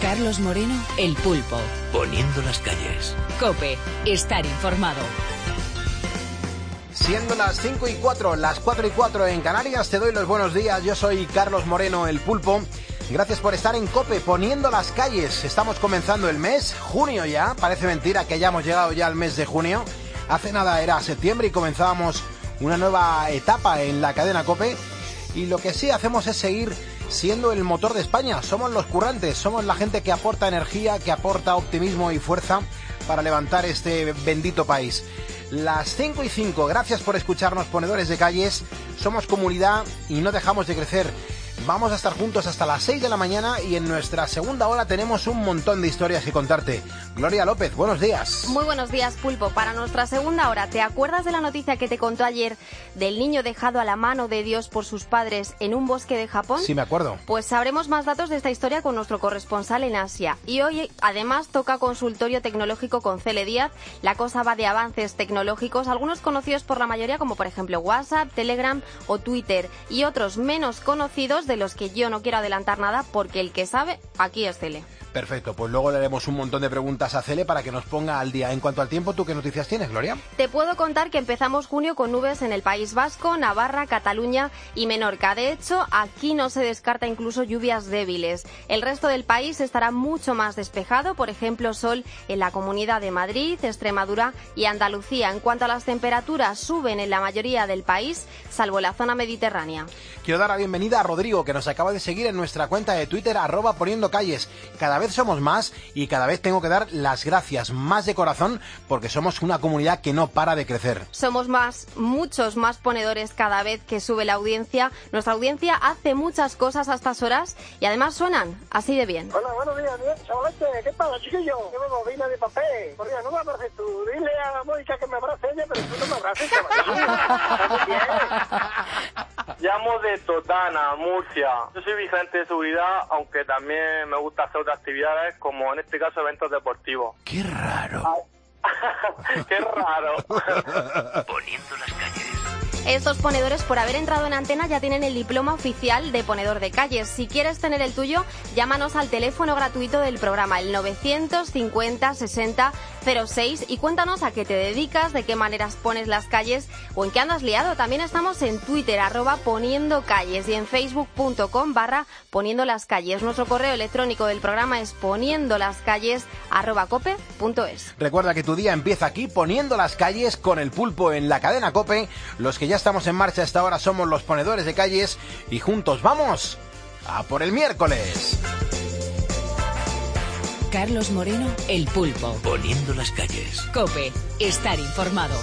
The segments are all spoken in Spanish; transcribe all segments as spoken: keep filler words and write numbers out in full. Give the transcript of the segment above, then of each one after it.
Carlos Moreno, El Pulpo. Poniendo las calles. COPE. Estar informado. Siendo las cinco y cuatro, las cuatro y cuatro en Canarias, te doy los buenos días. Yo soy Carlos Moreno, El Pulpo. Gracias por estar en COPE, Poniendo las calles. Estamos comenzando el mes, junio ya. Parece mentira que hayamos llegado ya al mes de junio. Hace nada era septiembre y comenzábamos una nueva etapa en la cadena COPE. Y lo que sí hacemos es seguir siendo el motor de España. Somos los currantes, somos la gente que aporta energía, que aporta optimismo y fuerza para levantar este bendito país. Las cinco y cinco, gracias por escucharnos, ponedores de calles. Somos comunidad y no dejamos de crecer. Vamos a estar juntos hasta las seis de la mañana y en nuestra segunda hora tenemos un montón de historias que contarte. Gloria López, buenos días. Muy buenos días, Pulpo. Para nuestra segunda hora, ¿te acuerdas de la noticia que te contó ayer del niño dejado a la mano de Dios por sus padres en un bosque de Japón? Sí, me acuerdo. Pues sabremos más datos de esta historia con nuestro corresponsal en Asia. Y hoy, además, toca consultorio tecnológico con Cele Díaz. La cosa va de avances tecnológicos, algunos conocidos por la mayoría, como por ejemplo WhatsApp, Telegram o Twitter, y otros menos conocidos, de los que yo no quiero adelantar nada, porque el que sabe, aquí es Cele. Perfecto, pues luego le haremos un montón de preguntas a Cele para que nos ponga al día. En cuanto al tiempo, ¿tú qué noticias tienes, Gloria? Te puedo contar que empezamos junio con nubes en el País Vasco, Navarra, Cataluña y Menorca. De hecho, aquí no se descarta incluso lluvias débiles. El resto del país estará mucho más despejado, por ejemplo, sol en la Comunidad de Madrid, Extremadura y Andalucía. En cuanto a las temperaturas, suben en la mayoría del país, salvo la zona mediterránea. Quiero dar la bienvenida a Rodrigo, que nos acaba de seguir en nuestra cuenta de Twitter, arroba poniendo calles. Cada vez somos más y cada vez tengo que dar las gracias más de corazón porque somos una comunidad que no para de crecer. Somos más, muchos más ponedores cada vez que sube la audiencia. Nuestra audiencia hace muchas cosas a estas horas y además suenan así de bien. Hola, buenos días, bien, chavalete, ¿qué pasa, chiquillo? ¿Qué me bobina de papel? Por Dios, no me abraces tú, dile a Mónica que me abrace ella, pero tú no me abraces, chaval. Llamo de Totana, Murcia. Yo soy vigilante de seguridad, aunque también me gusta hacer otras actividades, como en este caso eventos deportivos. ¡Qué raro! ¡Qué raro! Poniendo las calles. Estos ponedores, por haber entrado en antena, ya tienen el diploma oficial de ponedor de calles. Si quieres tener el tuyo, llámanos al teléfono gratuito del programa, el novecientos cincuenta sesenta cero seis, y cuéntanos a qué te dedicas, de qué maneras pones las calles o en qué andas liado. También estamos en Twitter, arroba poniendo calles, y en facebook.com barra poniendo las calles. Nuestro correo electrónico del programa es poniendo las calles arroba cope punto es. Recuerda que tu día empieza aquí, poniendo las calles, con el Pulpo en la cadena COPE. Los que ya estamos en marcha hasta ahora somos los ponedores de calles y juntos vamos a por el miércoles. Carlos Moreno, El Pulpo. Poniendo las calles. COPE. Estar informado.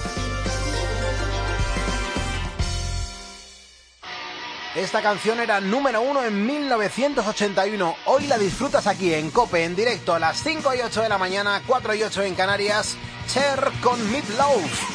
Esta canción era número uno en mil novecientos ochenta y uno. Hoy la disfrutas aquí en COPE, en directo a las cinco y ocho de la mañana, cuatro y ocho en Canarias. Cher con Meatloaf.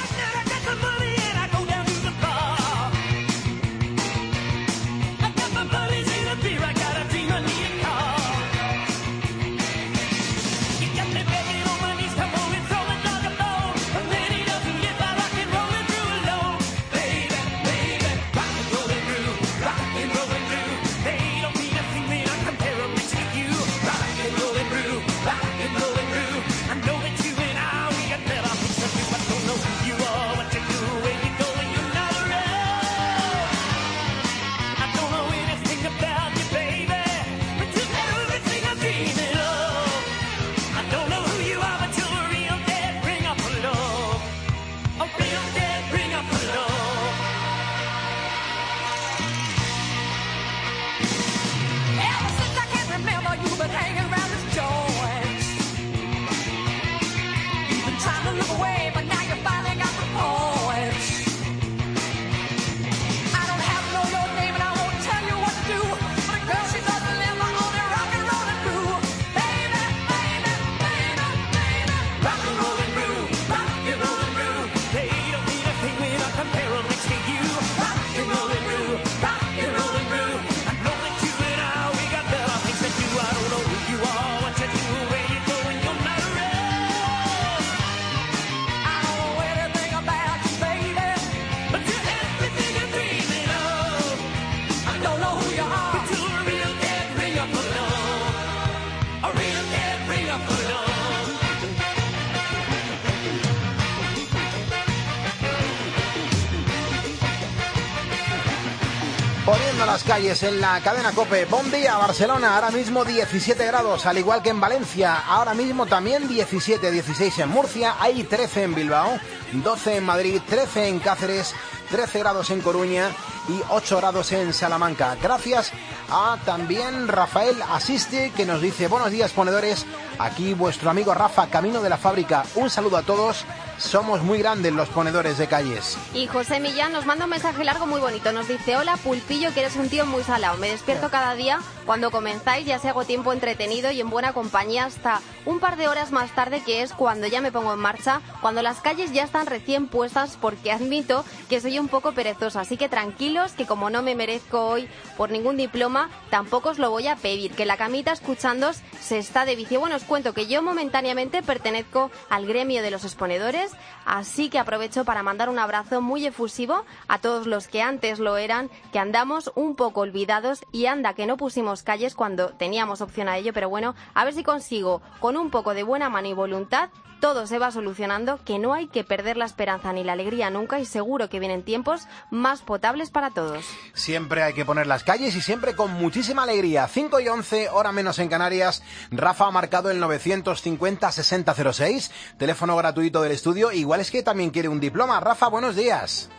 las calles en la cadena COPE. Buen día, Barcelona, ahora mismo diecisiete grados, al igual que en Valencia. Ahora mismo también diecisiete, dieciséis en Murcia, hay trece en Bilbao, doce en Madrid, trece en Cáceres, trece grados en Coruña y ocho grados en Salamanca. Gracias a también Rafael Asiste, que nos dice: buenos días, ponedores, aquí vuestro amigo Rafa, camino de la fábrica. Un saludo a todos, somos muy grandes los ponedores de calles. Y José Millán nos manda un mensaje largo muy bonito, nos dice: hola Pulpillo, que eres un tío muy salado, me despierto cada día cuando comenzáis, ya sea hago tiempo entretenido y en buena compañía hasta un par de horas más tarde, que es cuando ya me pongo en marcha, cuando las calles ya están recién puestas, porque admito que soy un poco perezosa, así que tranquilos, que como no me merezco hoy por ningún diploma, tampoco os lo voy a pedir, que la camita escuchándoos se está de vicio. Bueno, os cuento que yo momentáneamente pertenezco al gremio de los exponedores, así que aprovecho para mandar un abrazo muy efusivo a todos los que antes lo eran, que andamos un poco olvidados, y anda que no pusimos calles cuando teníamos opción a ello, pero bueno, a ver si consigo, con un poco de buena mano y voluntad, todo se va solucionando, que no hay que perder la esperanza ni la alegría nunca, y seguro que vienen tiempos más potables para todos. Siempre hay que poner las calles y siempre con muchísima alegría. cinco y once, hora menos en Canarias. Rafa ha marcado el novecientos cincuenta, sesenta cero seis, teléfono gratuito del estudio. Igual es que también quiere un diploma. Rafa, buenos días.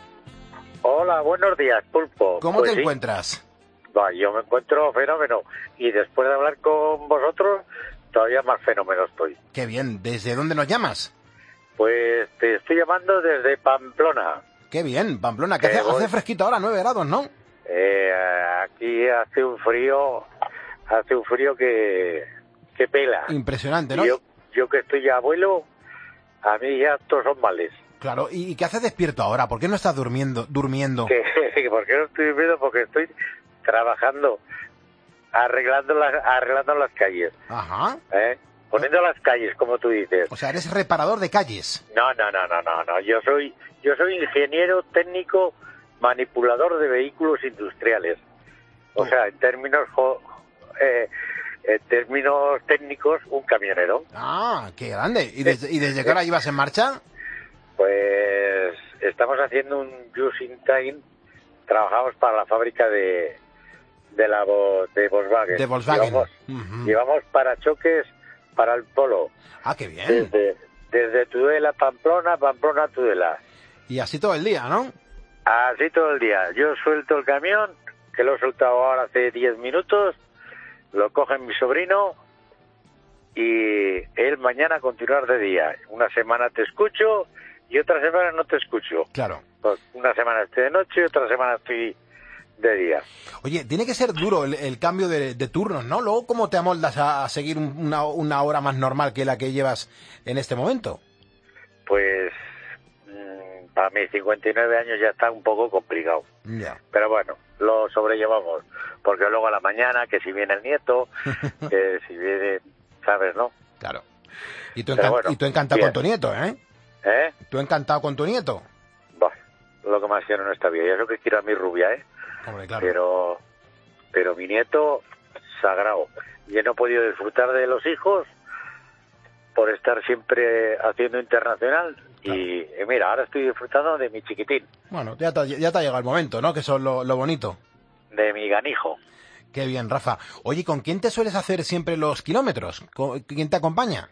Hola, buenos días, Pulpo. ¿Cómo pues te sí. encuentras? Va, yo me encuentro fenómeno, y después de hablar con vosotros, todavía más fenómeno estoy. Qué bien. ¿Desde dónde nos llamas? Pues te estoy llamando desde Pamplona. Qué bien, Pamplona, que Eh, hace, voy- hace fresquito ahora, nueve grados, ¿no? Eh, aquí hace un frío, hace un frío que, que pela. Impresionante, ¿no? Y yo, yo que estoy ya abuelo, a mí ya todos son males. Claro, ¿y, y qué haces despierto ahora? ¿Por qué no estás durmiendo? durmiendo? Que, ¿Por qué no estoy viviendo? Porque estoy trabajando, arreglando las, arreglando las calles. Ajá. ¿Eh? Poniendo las calles, como tú dices. O sea, eres reparador de calles. No, no, no, no, no, no. Yo soy, yo soy ingeniero técnico manipulador de vehículos industriales. O Oh. sea, en términos, jo- eh, en términos técnicos, un camionero. Ah, qué grande. ¿Y desde, y desde qué hora llevas en marcha? Pues estamos haciendo un just in time. Trabajamos para la fábrica de de la Vo- de Volkswagen. De Volkswagen. Llevamos, Ujú. llevamos parachoques para el Polo. Ah, qué bien. Desde, desde Tudela a Pamplona, Pamplona a Tudela. Y así todo el día, ¿no? Así todo el día. Yo suelto el camión, que lo he soltado ahora hace diez minutos, lo coge mi sobrino y él mañana a continuar de día. Una semana te escucho y otra semana no te escucho. Claro. Pues una semana estoy de noche y otra semana estoy de día. Oye, tiene que ser duro el, el cambio de, de turnos, ¿no? Luego, ¿cómo te amoldas a, a seguir un- una, una hora más normal que la que llevas en este momento? Pues mmm, para mis cincuenta y nueve años ya está un poco complicado. Ya. Pero bueno, lo sobrellevamos. Porque luego a la mañana, que si viene el nieto, que si viene, ¿sabes, no? Claro. Y tú, Pero encan- bueno, y tú encantado bien. con tu nieto, ¿eh? ¿Eh? Tú encantado con tu nieto. Bah, lo que más quiero en esta vida. Y eso que quiero a mi rubia, ¿eh? Hombre, claro. Pero, pero mi nieto, sagrado. Yo no he podido disfrutar de los hijos por estar siempre haciendo internacional. Claro. Y, y mira, ahora estoy disfrutando de mi chiquitín, Bueno, ya te, ya te ha llegado el momento, ¿no? Que eso es lo, lo bonito. de mi ganijo. Qué bien, Rafa. Oye, ¿con quién te sueles hacer siempre los kilómetros? ¿Con- ¿Quién te acompaña?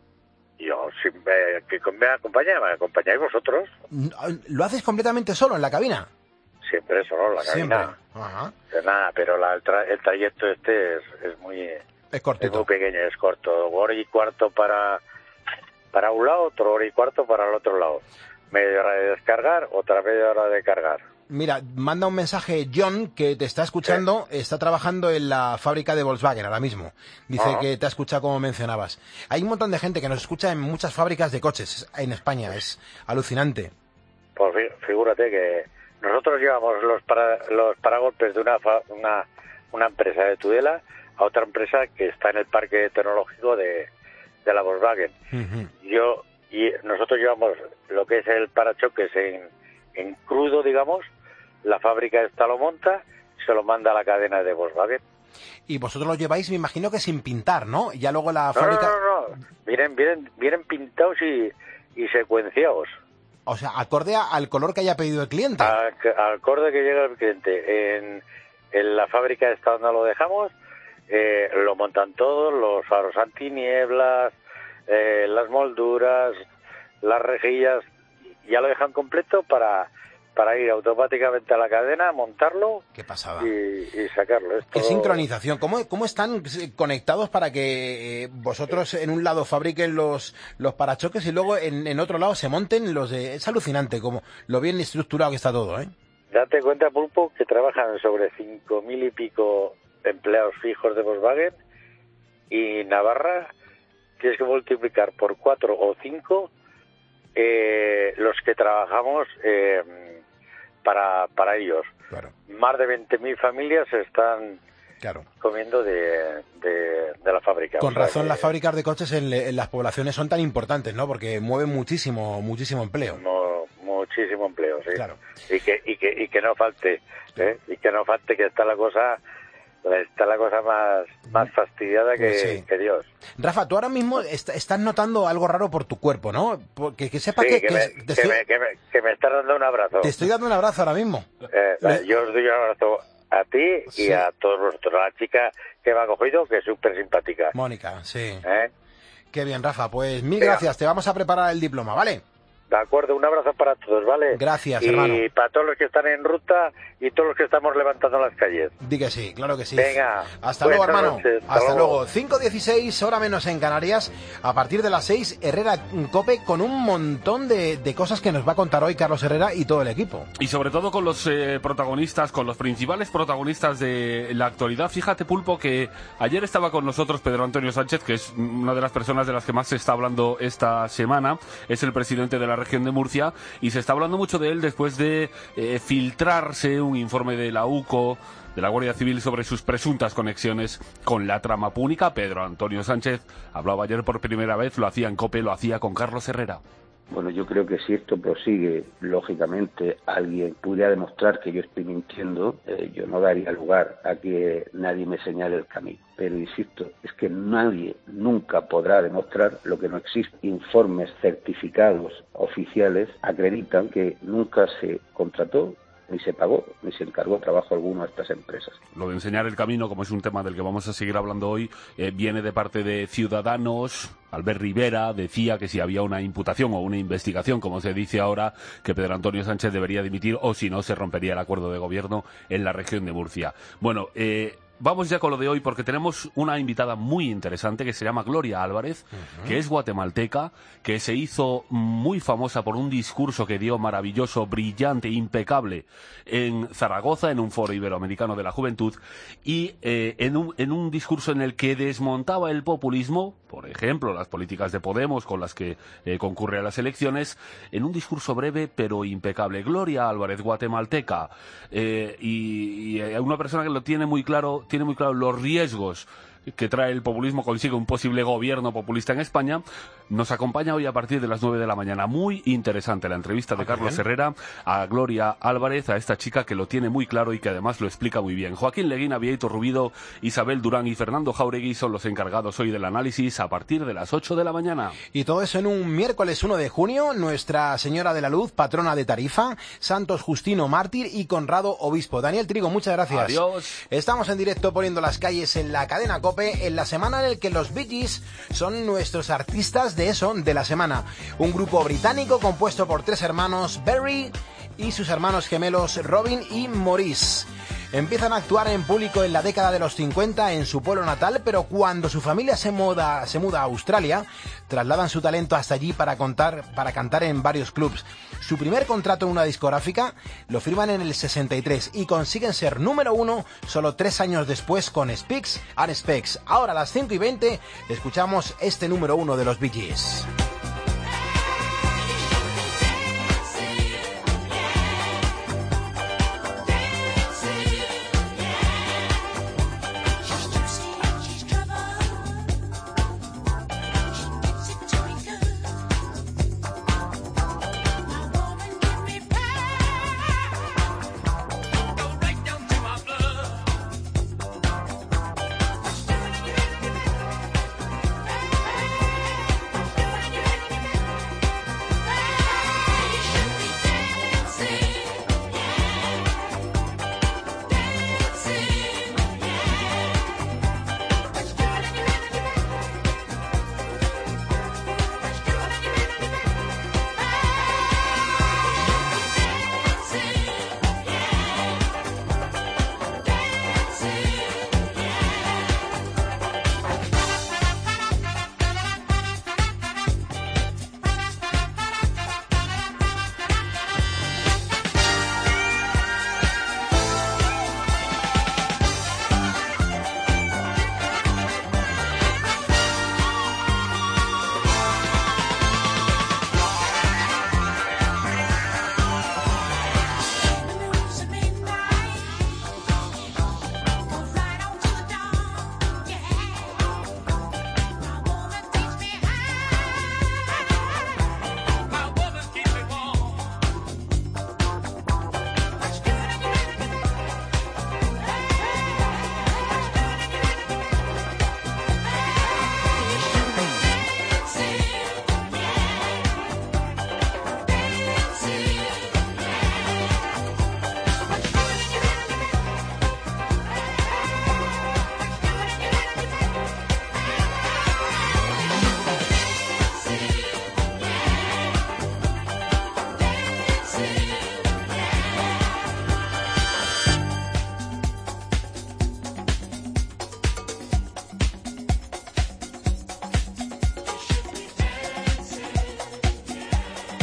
Yo, siempre que me acompaña, me acompañáis vosotros. ¿Lo haces completamente solo en la cabina? Siempre solo, la Siempre. cabina. Ajá. De nada, pero la- el, tra- el trayecto este es, es muy Es es cortito. muy pequeño, es corto. Hora y cuarto para, para un lado, otra hora y cuarto para el otro lado. Media hora de descargar, otra media hora de cargar. Mira, manda un mensaje John, que te está escuchando, está trabajando en la fábrica de Volkswagen ahora mismo. Dice Ajá. que te ha escuchado como mencionabas. Hay un montón de gente que nos escucha en muchas fábricas de coches en España, es alucinante. Pues fí- figúrate que nosotros llevamos los para, los paragolpes de una, fa- una una empresa de Tudela a otra empresa que está en el parque tecnológico de, de la Volkswagen. Ujú. Yo y nosotros llevamos lo que es el parachoques en, en crudo, digamos. La fábrica esta lo monta, se lo manda a la cadena de Volkswagen. Y vosotros lo lleváis, me imagino que sin pintar, ¿no? Ya luego la No, fábrica... no, no, no. Vienen, vienen, vienen pintados y, y secuenciados. O sea, acorde a- al color que haya pedido el cliente. Al, al acorde que llega el cliente. En, en la fábrica esta donde lo dejamos, eh, lo montan todos, los faros antinieblas, eh, las molduras, las rejillas, ya lo dejan completo para para ir automáticamente a la cadena, montarlo. Qué pasada. Y, y sacarlo. Esto... Qué sincronización. ¿Cómo, cómo están conectados para que eh, vosotros en un lado fabriquen los, los parachoques y luego en, en otro lado se monten los de... Es alucinante como lo bien estructurado que está todo, ¿eh? Date cuenta, Pulpo, que trabajan sobre cinco mil y pico empleados fijos de Volkswagen, y Navarra tienes que multiplicar por cuatro o cinco eh, los que trabajamos eh, para, para ellos. Claro. Más de veinte mil familias están claro. comiendo de, de, de la fábrica. Con o sea, razón que, las fábricas de coches en, en las poblaciones son tan importantes, ¿no? Porque mueven muchísimo, muchísimo empleo. No, muchísimo empleo, sí. Claro. Y que, y que, y que no falte, ¿eh? Y que no falte, que está la cosa... Está la cosa más, más fastidiada que, sí. que Dios. Rafa, tú ahora mismo est estás notando algo raro por tu cuerpo, ¿no? Porque que sepas sí, que, que, que, me, te que, estoy... me, que, me, que me estás dando un abrazo. Te estoy dando un abrazo ahora mismo. Eh, Le... Yo os doy un abrazo a ti sí. y a todos vosotros. A la chica que me ha cogido, que es súper simpática. Mónica, sí. ¿Eh? Qué bien, Rafa. Pues mil Venga. gracias. Te vamos a preparar el diploma, ¿vale? De acuerdo, un abrazo para todos, ¿vale? Gracias, y hermano. Y para todos los que están en ruta y todos los que estamos levantando las calles. Di que sí, claro que sí. Venga. Hasta luego, hermano. Noches, hasta, hasta luego. luego. cinco dieciséis, hora menos en Canarias. A partir de las seis, Herrera Cope con un montón de, de cosas que nos va a contar hoy Carlos Herrera y todo el equipo. Y sobre todo con los eh, protagonistas, con los principales protagonistas de la actualidad. Fíjate, Pulpo, que ayer estaba con nosotros Pedro Antonio Sánchez, que es una de las personas de las que más se está hablando esta semana. Es el presidente de la región de Murcia. Y se está hablando mucho de él después de eh, filtrarse un informe de la U C O, de la Guardia Civil, sobre sus presuntas conexiones con la trama púnica. Pedro Antonio Sánchez hablaba ayer por primera vez, lo hacía en COPE, lo hacía con Carlos Herrera. Bueno, yo creo que si esto prosigue, lógicamente alguien pudiera demostrar que yo estoy mintiendo, eh, yo no daría lugar a que nadie me señale el camino. Pero insisto, es que nadie nunca podrá demostrar lo que no existe. Informes certificados oficiales acreditan que nunca se contrató, ni se pagó, ni se encargó trabajo alguno a estas empresas. Lo de enseñar el camino, como es un tema del que vamos a seguir hablando hoy, eh, viene de parte de Ciudadanos. Albert Rivera decía que si había una imputación o una investigación, como se dice ahora, que Pedro Antonio Sánchez debería dimitir, o si no, se rompería el acuerdo de gobierno en la región de Murcia. Bueno, eh... vamos ya con lo de hoy, porque tenemos una invitada muy interesante que se llama Gloria Álvarez, uh-huh. que es guatemalteca, que se hizo muy famosa por un discurso que dio maravilloso, brillante, impecable en Zaragoza, en un foro iberoamericano de la juventud, y eh, en, un, en un discurso en el que desmontaba el populismo, por ejemplo, las políticas de Podemos con las que eh, concurre a las elecciones, en un discurso breve pero impecable. Gloria Álvarez, guatemalteca, eh, y, y una persona que lo tiene muy claro, tiene muy claro los riesgos que trae el populismo consigo un posible gobierno populista en España, nos acompaña hoy a partir de las nueve de la mañana. Muy interesante la entrevista de Carlos Herrera a Gloria Álvarez, a esta chica que lo tiene muy claro y que además lo explica muy bien. Joaquín Leguina, Vieito Rubido, Isabel Durán y Fernando Jauregui son los encargados hoy del análisis a partir de las ocho de la mañana. Y todo eso en un miércoles uno de junio, Nuestra Señora de la Luz, patrona de Tarifa, Santos Justino Mártir y Conrado Obispo. Daniel Trigo, muchas gracias. Adiós. Estamos en directo poniendo las calles en la cadena COPE, en la semana en la que los Bee Gees son nuestros artistas de eso, de la semana. Un grupo británico compuesto por tres hermanos, Barry y sus hermanos gemelos Robin y Maurice. Empiezan a actuar en público en la década de los cincuenta en su pueblo natal, pero cuando su familia se muda, se muda a Australia, trasladan su talento hasta allí para, contar, para cantar en varios clubs. Su primer contrato en una discográfica lo firman en el sesenta y tres y consiguen ser número uno solo tres años después con Speaks and Specs. Ahora a las cinco y veinte escuchamos este número uno de los Bee Gees. Yeah.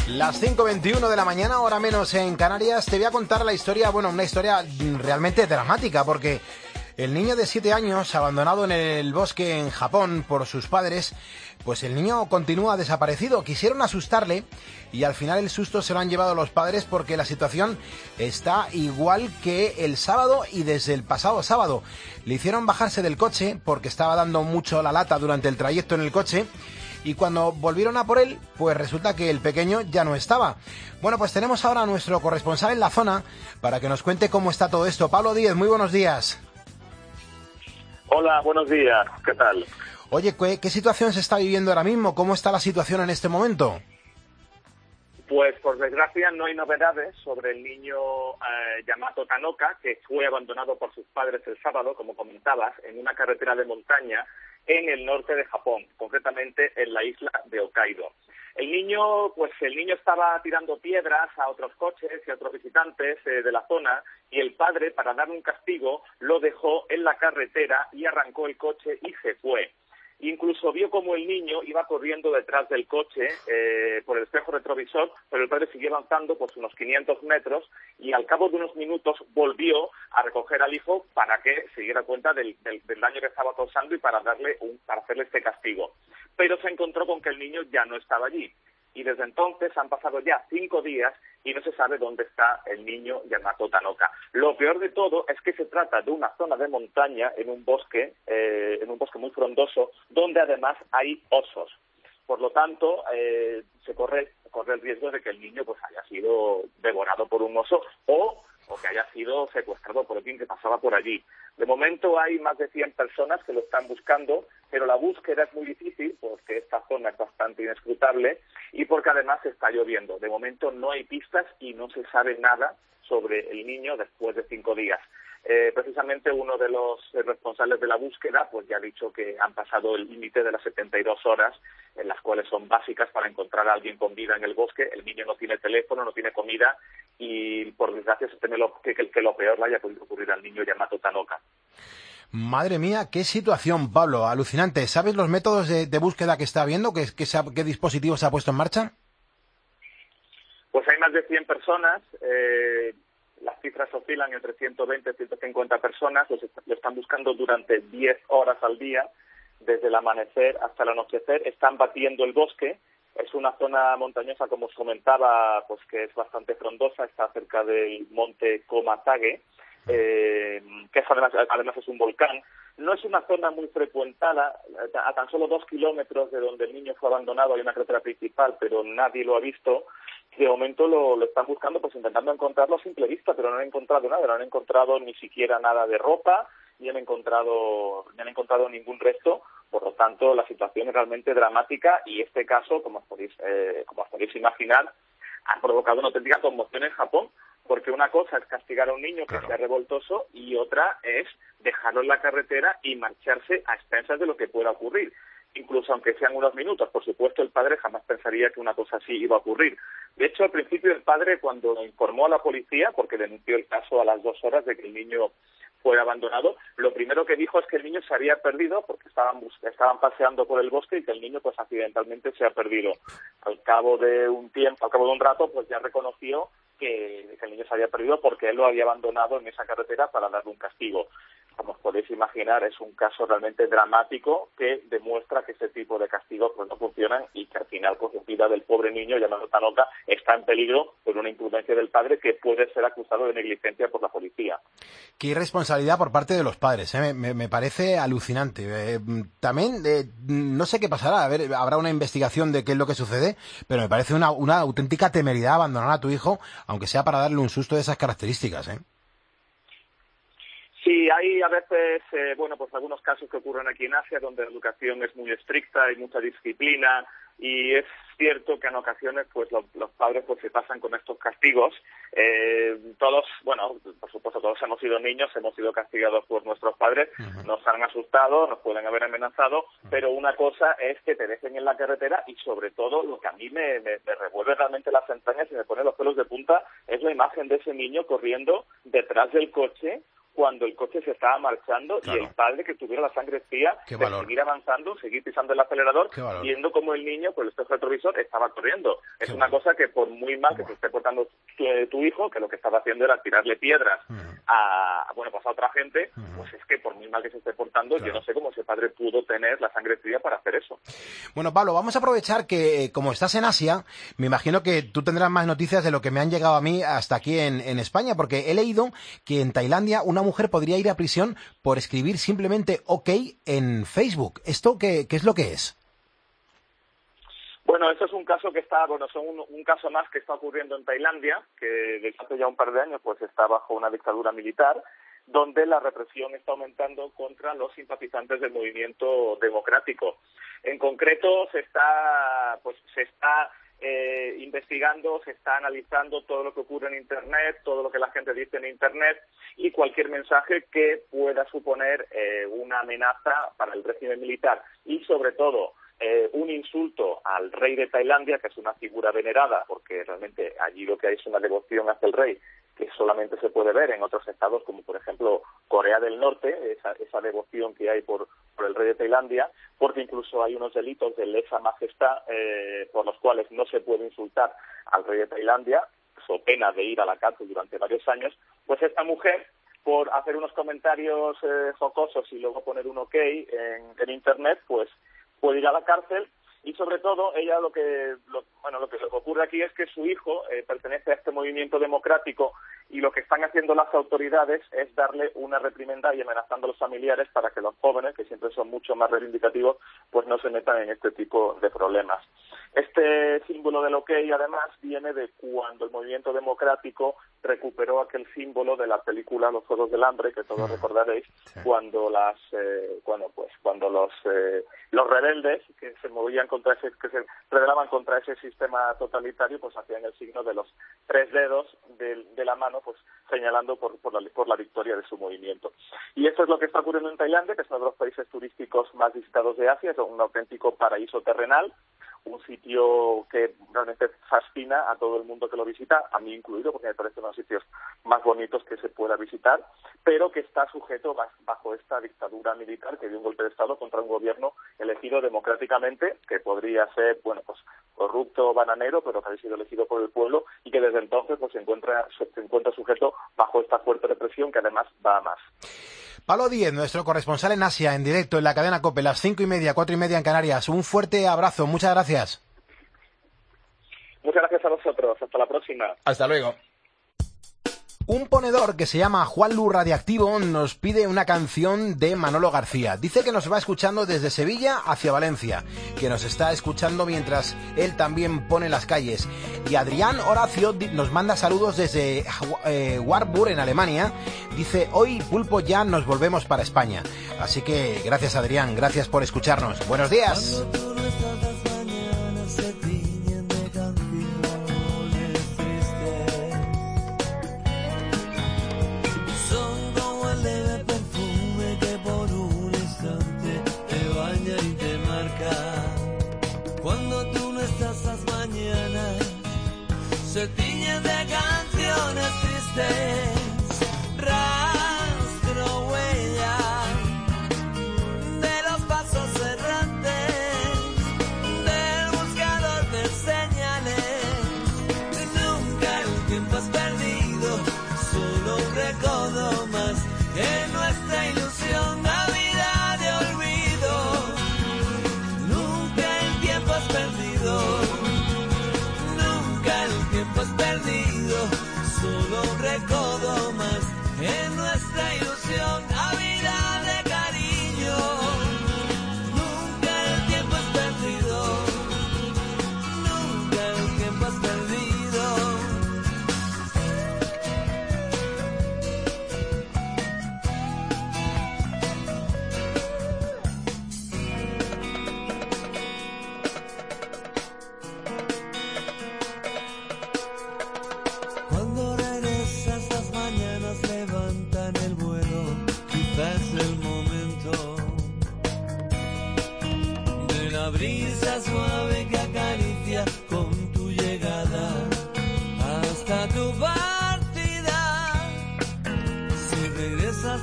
Las cinco veintiuno de la mañana, hora menos en Canarias. Te voy a contar la historia, bueno, una historia realmente dramática, porque el niño de siete años, abandonado en el bosque en Japón por sus padres, pues el niño continúa desaparecido. Quisieron asustarle y al final el susto se lo han llevado los padres, porque la situación está igual que el sábado y desde el pasado sábado. Le hicieron bajarse del coche porque estaba dando mucho la lata durante el trayecto en el coche. Y cuando volvieron a por él, pues resulta que el pequeño ya no estaba. Bueno, pues tenemos ahora a nuestro corresponsal en la zona para que nos cuente cómo está todo esto. Pablo Díez, muy buenos días. Hola, buenos días. ¿Qué tal? Oye, ¿qué, qué situación se está viviendo ahora mismo? ¿Cómo está la situación en este momento? Pues por desgracia no hay novedades sobre el niño eh, Yamato Tanoka, que fue abandonado por sus padres el sábado, como comentabas, en una carretera de montaña en el norte de Japón, concretamente en la isla de Hokkaido. El niño, pues el niño estaba tirando piedras a otros coches y a otros visitantes eh, de la zona, y el padre, para darle un castigo, lo dejó en la carretera y arrancó el coche y se fue. Incluso vio como el niño iba corriendo detrás del coche eh, por el espejo retrovisor, pero el padre siguió avanzando pues unos quinientos metros y al cabo de unos minutos volvió a recoger al hijo para que se diera cuenta del, del, del daño que estaba causando y para darle un, para hacerle este castigo. Pero se encontró con que el niño ya no estaba allí. Y desde entonces han pasado ya cinco días y no se sabe dónde está el niño Yamato Tanoka. Lo peor de todo es que se trata de una zona de montaña en un bosque, eh, en un bosque muy frondoso, donde además hay osos. Por lo tanto, eh, se corre, corre el riesgo de que el niño pues haya sido devorado por un oso o, o que haya sido secuestrado por alguien que pasaba por allí. De momento hay más de cien personas que lo están buscando, pero la búsqueda es muy difícil porque esta zona es bastante inescrutable y porque además está lloviendo. De momento no hay pistas y no se sabe nada sobre el niño después de cinco días. Eh, precisamente uno de los responsables de la búsqueda pues ya ha dicho que han pasado el límite de las setenta y dos horas, en las cuales son básicas para encontrar a alguien con vida en el bosque. El niño no tiene teléfono, no tiene comida y por desgracia se teme lo, que, que, que lo peor le haya podido ocurrir al niño Yamato Tanoka. Madre mía, qué situación, Pablo, alucinante. ¿Sabes los métodos de, de búsqueda que está habiendo? ¿Qué, qué, qué dispositivo se ha puesto en marcha? Pues hay más de cien personas, eh, las cifras oscilan entre ciento veinte y ciento cincuenta personas, los est- lo están buscando durante diez horas al día, desde el amanecer hasta el anochecer, están batiendo el bosque. Es una zona montañosa, como os comentaba, pues que es bastante frondosa, está cerca del monte Komatage, eh, que es además, además es un volcán. No es una zona muy frecuentada, a tan solo dos kilómetros de donde el niño fue abandonado hay una carretera principal, pero nadie lo ha visto. De momento lo, lo están buscando, pues intentando encontrarlo a simple vista, pero no han encontrado nada, no han encontrado ni siquiera nada de ropa, ni han encontrado, ni han encontrado ningún resto. Por lo tanto, la situación es realmente dramática y este caso, como os podéis, eh, como os podéis imaginar, ha provocado una auténtica conmoción en Japón, porque una cosa es castigar a un niño que claro. sea revoltoso y otra es dejarlo en la carretera y marcharse a expensas de lo que pueda ocurrir. Incluso aunque sean unos minutos, por supuesto el padre jamás pensaría que una cosa así iba a ocurrir. De hecho, al principio el padre, cuando informó a la policía, porque denunció el caso a las dos horas de que el niño fuera abandonado, lo primero que dijo es que el niño se había perdido porque estaban estaban paseando por el bosque y que el niño pues accidentalmente se ha perdido. Al cabo de un tiempo, al cabo de un rato, pues ya reconoció que, que el niño se había perdido porque él lo había abandonado en esa carretera para darle un castigo. Como os podéis imaginar, es un caso realmente dramático que demuestra que ese tipo de castigos pues no funcionan y que al final pues, la vida del pobre niño llamado Tanoka está en peligro por una imprudencia del padre que puede ser acusado de negligencia por la policía. Qué irresponsabilidad por parte de los padres, ¿eh? me, me parece alucinante. Eh, también, eh, no sé qué pasará, a ver, habrá una investigación de qué es lo que sucede, pero me parece una, una auténtica temeridad abandonar a tu hijo, aunque sea para darle un susto de esas características, ¿eh? Sí, hay a veces, eh, bueno, pues algunos casos que ocurren aquí en Asia donde la educación es muy estricta, hay mucha disciplina y es cierto que en ocasiones pues los, los padres pues se pasan con estos castigos. Eh, todos, bueno, por supuesto todos hemos sido niños, hemos sido castigados por nuestros padres, uh-huh. nos han asustado, nos pueden haber amenazado, uh-huh. pero una cosa es que te dejen en la carretera y sobre todo lo que a mí me, me, me revuelve realmente las entrañas y me pone los pelos de punta es la imagen de ese niño corriendo detrás del coche cuando el coche se estaba marchando, claro. Y el padre, que tuviera la sangre fría de seguir avanzando, seguir pisando el acelerador, viendo cómo el niño por el espejo retrovisor estaba corriendo. Es Qué una valor. cosa que por muy mal que se esté portando tu, tu hijo, que lo que estaba haciendo era tirarle piedras uh-huh. a, bueno, pues a otra gente, uh-huh. pues es que por muy mal que se esté portando, claro. yo no sé cómo ese padre pudo tener la sangre fría para hacer eso. Bueno, Pablo, vamos a aprovechar que, como estás en Asia, me imagino que tú tendrás más noticias de lo que me han llegado a mí hasta aquí en, en España, porque he leído que en Tailandia una mujer podría ir a prisión por escribir simplemente OK en Facebook. ¿Esto qué, qué es lo que es? Bueno, eso es un caso que está, bueno, son un, un caso más que está ocurriendo en Tailandia, que desde hace ya un par de años pues está bajo una dictadura militar, donde la represión está aumentando contra los simpatizantes del movimiento democrático. En concreto, se está, pues, se está eh, investigando, se está analizando todo lo que ocurre en Internet, todo lo que la gente dice en Internet y cualquier mensaje que pueda suponer eh, una amenaza para el régimen militar y, sobre todo, Eh, un insulto al rey de Tailandia, que es una figura venerada, porque realmente allí lo que hay es una devoción hacia el rey, que solamente se puede ver en otros estados, como por ejemplo Corea del Norte, esa, esa devoción que hay por, por el rey de Tailandia, porque incluso hay unos delitos de lesa majestad eh, por los cuales no se puede insultar al rey de Tailandia, so pena de ir a la cárcel durante varios años. Pues esta mujer, por hacer unos comentarios eh, jocosos y luego poner un OK en, en Internet, pues puede ir a la cárcel y, sobre todo, ella lo que lo, bueno lo que ocurre aquí es que su hijo eh, pertenece a este movimiento democrático y lo que están haciendo las autoridades es darle una reprimenda y amenazando a los familiares para que los jóvenes, que siempre son mucho más reivindicativos, pues no se metan en este tipo de problemas. Este símbolo del OK, además, viene de cuando el movimiento democrático recuperó aquel símbolo de la película Los Juegos del Hambre, que todos recordaréis, sí. cuando las eh, bueno pues cuando los eh, los rebeldes que se movían contra ese que se rebelaban contra ese sistema totalitario, pues hacían el signo de los tres dedos de, de la mano, pues señalando por por la, por la victoria de su movimiento. Y esto es lo que está ocurriendo en Tailandia, que es uno de los países turísticos más visitados de Asia, es un auténtico paraíso terrenal, un sitio que realmente fascina a todo el mundo que lo visita, a mí incluido, porque me parece uno de los sitios más bonitos que se pueda visitar, pero que está sujeto bajo esta dictadura militar que dio un golpe de Estado contra un gobierno elegido democráticamente, que podría ser, bueno, pues corrupto o bananero, pero que ha sido elegido por el pueblo y que desde entonces pues se encuentra, se encuentra sujeto bajo esta fuerte represión que además va a más. Pablo Díez, nuestro corresponsal en Asia, en directo en la cadena COPE, las cinco y media, cuatro y media en Canarias. Un fuerte abrazo, muchas gracias. Muchas gracias a vosotros, hasta la próxima. Hasta luego. Un ponedor que se llama Juanlu Radiactivo nos pide una canción de Manolo García. Dice que nos va escuchando desde Sevilla hacia Valencia, que nos está escuchando mientras él también pone las calles. Y Adrián Horacio nos manda saludos desde eh, Warburg, en Alemania. Dice, hoy, Pulpo, ya nos volvemos para España. Así que gracias, Adrián, gracias por escucharnos. Buenos días. Se tiñen de canciones tristes, rastro, huella de los pasos errantes, del buscador de señales. Nunca el tiempo es perdido, solo un recodo más en nuestra ilusión, Navidad de olvido. Nunca el tiempo es perdido. Tiempo es perdido, solo un recodo más en nuestra ilusión, Navidad de cariño. Nunca el tiempo es perdido, nunca el tiempo es perdido. Brisa suave que acaricia con tu llegada hasta tu partida. Si regresas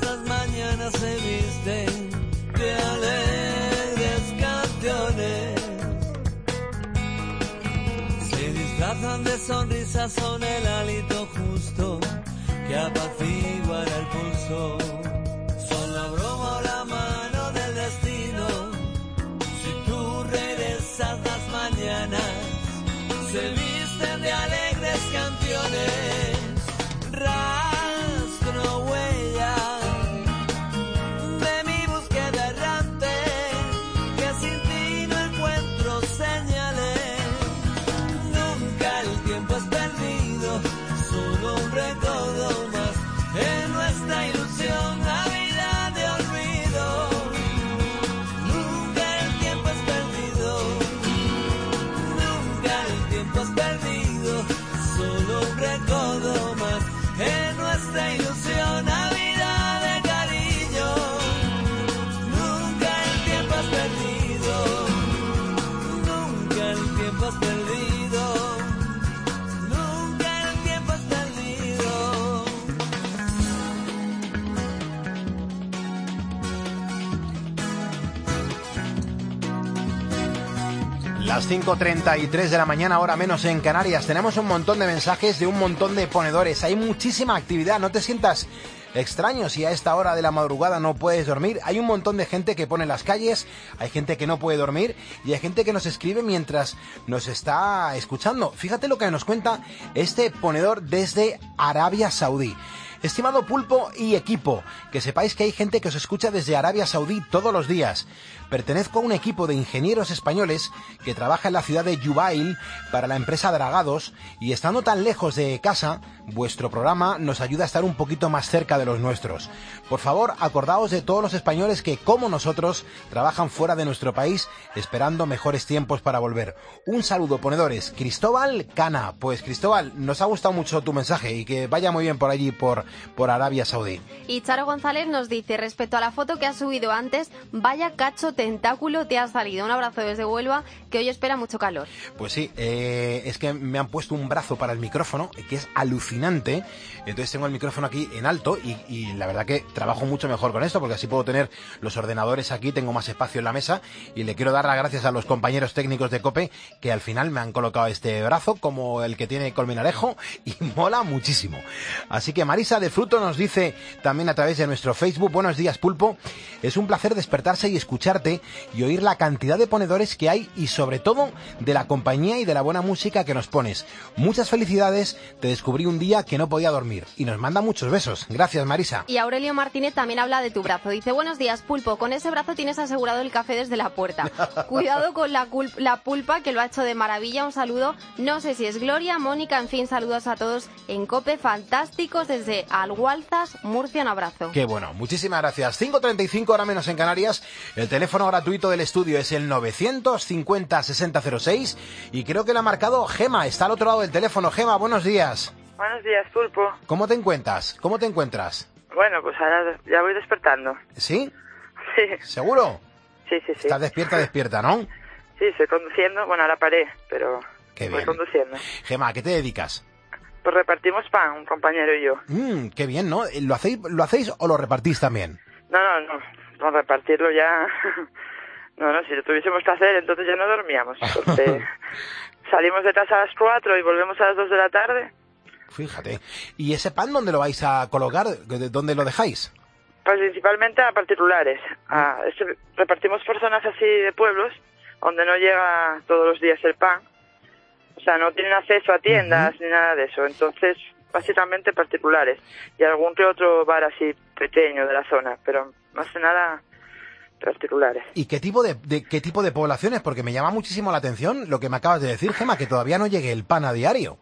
bajan de sonrisas son el hálito justo que apaciguará el pulso. Son la broma o la mano del destino. Si tú regresas las mañanas, se visten de alegres canciones. Rastro, huella de mi búsqueda errante, que sin ti no encuentro señales. Nunca el tiempo es perdido, solo un recodo más en nuestra ilusión, Navidad de olvido. Nunca el tiempo es perdido, nunca el tiempo es perdido, solo un recodo más en nuestra ilusión, Navidad de cariño. Nunca el tiempo es perdido, nunca el tiempo es perdido, nunca el tiempo es perdido. Las cinco treinta y tres de la mañana, hora menos en Canarias. Tenemos un montón de mensajes de un montón de ponedores. Hay muchísima actividad, no te sientas extraño si a esta hora de la madrugada no puedes dormir. Hay un montón de gente que pone las calles, hay gente que no puede dormir y hay gente que nos escribe mientras nos está escuchando. Fíjate lo que nos cuenta este ponedor desde Arabia Saudí. Estimado Pulpo y equipo, que sepáis que hay gente que os escucha desde Arabia Saudí todos los días. Pertenezco a un equipo de ingenieros españoles que trabaja en la ciudad de Jubail para la empresa Dragados, y estando tan lejos de casa, vuestro programa nos ayuda a estar un poquito más cerca de los nuestros. Por favor, acordaos de todos los españoles que, como nosotros, trabajan fuera de nuestro país esperando mejores tiempos para volver. Un saludo, ponedores. Cristóbal Cana. Pues Cristóbal, nos ha gustado mucho tu mensaje y que vaya muy bien por allí, por, por Arabia Saudí. Y Charo González nos dice, respecto a la foto que has subido antes, vaya cacho tentáculo te ha salido. Un abrazo desde Huelva, que hoy espera mucho calor. Pues sí, eh, es que me han puesto un brazo para el micrófono, que es alucinante. Entonces tengo el micrófono aquí en alto y, y la verdad que trabajo mucho mejor con esto, porque así puedo tener los ordenadores aquí, tengo más espacio en la mesa, y le quiero dar las gracias a los compañeros técnicos de COPE que al final me han colocado este brazo como el que tiene Colmenarejo y mola muchísimo. Así que Marisa de Fruto nos dice también a través de nuestro Facebook: buenos días, Pulpo, es un placer despertarse y escucharte y oír la cantidad de ponedores que hay y sobre todo de la compañía y de la buena música que nos pones. Muchas felicidades, te descubrí un día que no podía dormir, y nos manda muchos besos. Gracias, Marisa. Y Aurelio Martínez también habla de tu brazo. Dice, buenos días, Pulpo, con ese brazo tienes asegurado el café desde la puerta. Cuidado con la, cul- la pulpa, que lo ha hecho de maravilla. Un saludo, no sé si es Gloria, Mónica, en fin, saludos a todos en COPE, fantásticos desde Algualzas, Murcia, un abrazo. Qué bueno, muchísimas gracias. cinco treinta y cinco, hora menos en Canarias. El teléfono gratuito del estudio es el novecientos cincuenta sesenta cero seis y creo que lo ha marcado Gema, está al otro lado del teléfono. Gema, buenos días. Buenos días, Pulpo. ¿Cómo te encuentras? ¿Cómo te encuentras? Bueno, pues ahora ya voy despertando. ¿Sí? Sí. ¿Seguro? Sí, sí, sí. Estás despierta, despierta, ¿no? Sí, estoy conduciendo. Bueno, ahora paré, pero Qué voy bien. conduciendo. Gema, ¿a qué te dedicas? Pues repartimos pan, un compañero y yo. Mmm, qué bien, ¿no? ¿Lo hacéis, ¿Lo hacéis o lo repartís también? No, no, no. Con repartirlo ya... No, no, si lo tuviésemos que hacer, entonces ya no dormíamos. Porque salimos de casa a las cuatro y volvemos a las dos de la tarde. Fíjate. ¿Y ese pan dónde lo vais a colocar? ¿Dónde lo dejáis? Pues principalmente a particulares. A, es que repartimos por zonas así de pueblos, donde no llega todos los días el pan. O sea, no tienen acceso a tiendas uh-huh. ni nada de eso. Entonces, básicamente particulares. Y algún que otro bar así pequeño de la zona, pero más que nada particulares. ¿Y qué tipo de, de qué tipo de poblaciones? Porque me llama muchísimo la atención lo que me acabas de decir, Gema, que todavía no llegue el pan a diario.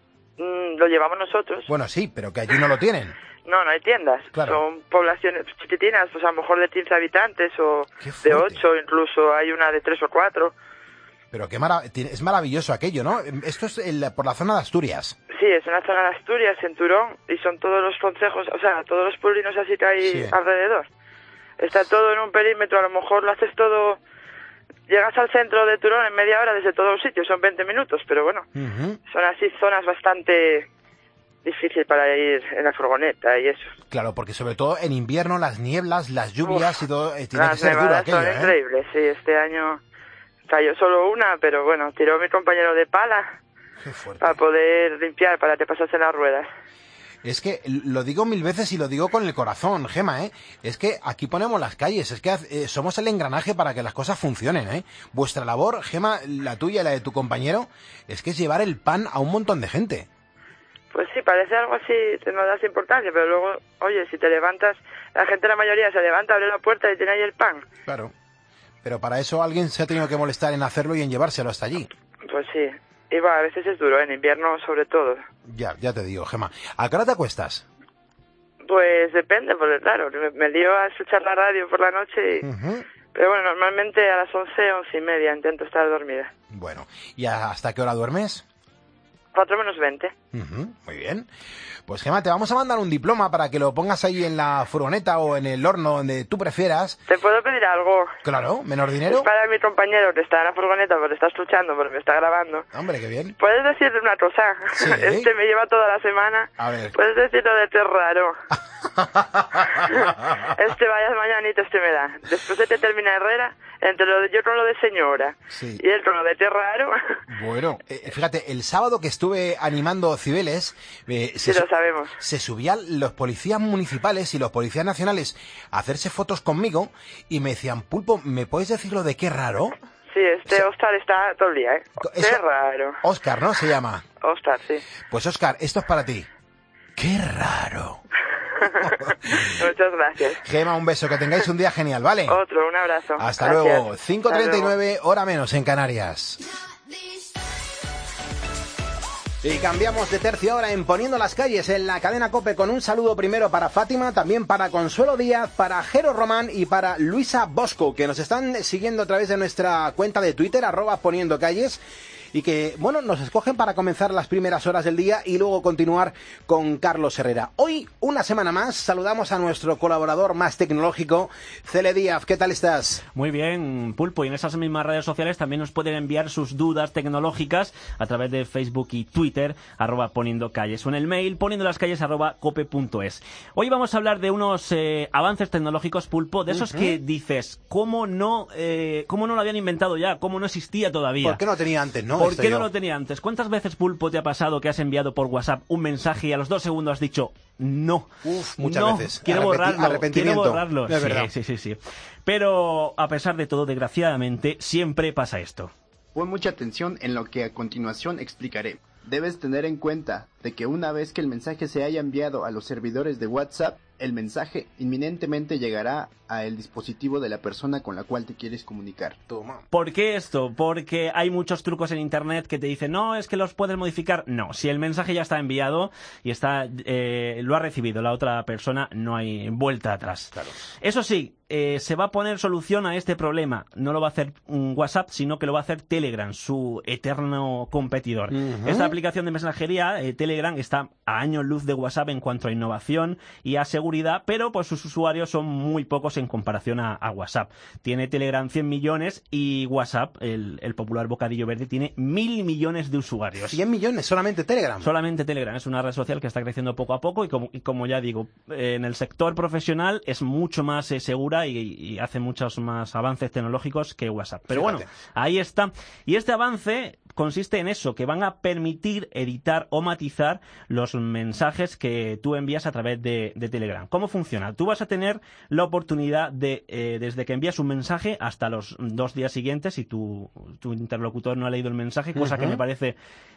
Mm, lo llevamos nosotros. Bueno, sí, pero que allí no lo tienen. No, no hay tiendas. Claro. Son poblaciones chiquitinas, pues a lo mejor de quince habitantes o de ocho, incluso hay una de tres o cuatro. Pero qué mara- es maravilloso aquello, ¿no? Esto es el, por la zona de Asturias. Sí, es una zona de Asturias, en Turón, y son todos los concejos, o sea, todos los pueblinos así que hay sí. alrededor. Está todo en un perímetro, a lo mejor lo haces todo... Llegas al centro de Turón en media hora desde todos los sitios, son veinte minutos, pero bueno, uh-huh. son así zonas bastante difíciles para ir en la furgoneta y eso. Claro, porque sobre todo en invierno las nieblas, las lluvias Uf, y todo, eh, tiene las que ser duro aquello, son ¿eh? increíbles, sí, este año cayó solo una, pero bueno, tiró mi compañero de pala Qué fuerte. para poder limpiar, para que pasasen las ruedas. Es que lo digo mil veces y lo digo con el corazón, Gema, ¿eh? Es que aquí ponemos las calles, es que eh, somos el engranaje para que las cosas funcionen, ¿eh? Vuestra labor, Gema, la tuya y la de tu compañero, es que es llevar el pan a un montón de gente. Pues sí, parece algo así, te no das importancia, pero luego, oye, si te levantas, la gente, la mayoría se levanta, abre la puerta y tiene ahí el pan. Claro. Pero para eso alguien se ha tenido que molestar en hacerlo y en llevárselo hasta allí. Pues sí. Y va, a veces es duro, ¿eh? En invierno sobre todo. Ya, ya te digo, Gema. ¿A qué hora te acuestas? Pues depende, porque claro, me, me lío a escuchar la radio por la noche y... Uh-huh. Pero bueno, normalmente a las once, once y media intento estar dormida. Bueno, ¿y hasta qué hora duermes? Cuatro menos veinte. Uh-huh. Muy bien. Pues Gema, te vamos a mandar un diploma para que lo pongas ahí en la furgoneta o en el horno donde tú prefieras. ¿Te puedo pedir algo? Claro, menor dinero. Es para mi compañero que está en la furgoneta porque está escuchando, porque me está grabando. Hombre, qué bien. ¿Puedes decirle una cosa? Sí. Este me lleva toda la semana. A ver. ¿Puedes decirlo de qué raro? Este vaya mañanita, este me da. Después de que termina Herrera, entre lo de, yo con lo de señora sí. y él con lo de qué raro. Bueno, eh, fíjate, el sábado que estuve animando Cibeles, eh, sí, se, lo sabemos. se subían los policías municipales y los policías nacionales a hacerse fotos conmigo y me decían, Pulpo, ¿me puedes decir lo de qué raro? Sí, este o sea, Oscar está todo el día, ¿eh? Eso, qué raro. Oscar, ¿no? Se llama. Oscar, sí. Pues Oscar, esto es para ti. ¡Qué raro! Muchas gracias. Gema, un beso, que tengáis un día genial, ¿vale? Otro, un abrazo. Hasta gracias. luego. cinco treinta y nueve, hora menos en Canarias. Y cambiamos de tercio ahora en Poniendo las Calles en la cadena COPE con un saludo primero para Fátima, también para Consuelo Díaz, para Jero Román y para Luisa Bosco, que nos están siguiendo a través de nuestra cuenta de Twitter, arroba Poniendo Calles, y que, bueno, nos escogen para comenzar las primeras horas del día y luego continuar con Carlos Herrera. Hoy, una semana más, saludamos a nuestro colaborador más tecnológico, Cele Díaz. ¿Qué tal estás? Muy bien, Pulpo, y en esas mismas redes sociales también nos pueden enviar sus dudas tecnológicas a través de Facebook y Twitter, arroba Poniendo Calles, o en el mail poniendo las calles arroba cope punto es. Hoy vamos a hablar de unos eh, avances tecnológicos, Pulpo, de esos uh-huh. que dices, ¿cómo no, eh, cómo no lo habían inventado ya? ¿Cómo no existía todavía? ¿Por qué no tenía antes, no? ¿Por qué no lo tenía antes? ¿Cuántas veces, Pulpo, te ha pasado que has enviado por WhatsApp un mensaje y a los dos segundos has dicho no? Uf, muchas no, veces. Quiero Arrepenti- borrarlo. arrepentimiento. Quiero borrarlo. Es sí, verdad. sí, sí, sí. Pero a pesar de todo, desgraciadamente, siempre pasa esto. Pon mucha atención en lo que a continuación explicaré. Debes tener en cuenta de que una vez que el mensaje se haya enviado a los servidores de WhatsApp, el mensaje inminentemente llegará al dispositivo de la persona con la cual te quieres comunicar. Toma. ¿Por qué esto? Porque hay muchos trucos en internet que te dicen, no, es que los puedes modificar. No, si el mensaje ya está enviado y está eh, lo ha recibido la otra persona, no hay vuelta atrás. Claro. Eso sí, eh, se va a poner solución a este problema. No lo va a hacer un WhatsApp, sino que lo va a hacer Telegram, su eterno competidor. Uh-huh. Esta aplicación de mensajería, eh, Telegram, está a años luz de WhatsApp en cuanto a innovación y a seguridad, pero pues sus usuarios son muy pocos en comparación a, a WhatsApp. Tiene Telegram cien millones y WhatsApp, el, el popular bocadillo verde, tiene mil millones de usuarios. ¿cien millones? ¿Solamente Telegram? Solamente Telegram. Es una red social que está creciendo poco a poco y como, y como ya digo, eh, en el sector profesional es mucho más eh, segura y, y hace muchos más avances tecnológicos que WhatsApp. Pero Fíjate. bueno, ahí está. Y este avance consiste en eso, que van a permitir editar o matizar los mensajes que tú envías a través de, de Telegram. ¿Cómo funciona? Tú vas a tener la oportunidad de, eh, desde que envías un mensaje hasta los dos días siguientes, si tu, tu interlocutor no ha leído el mensaje, cosa uh-huh. que me parece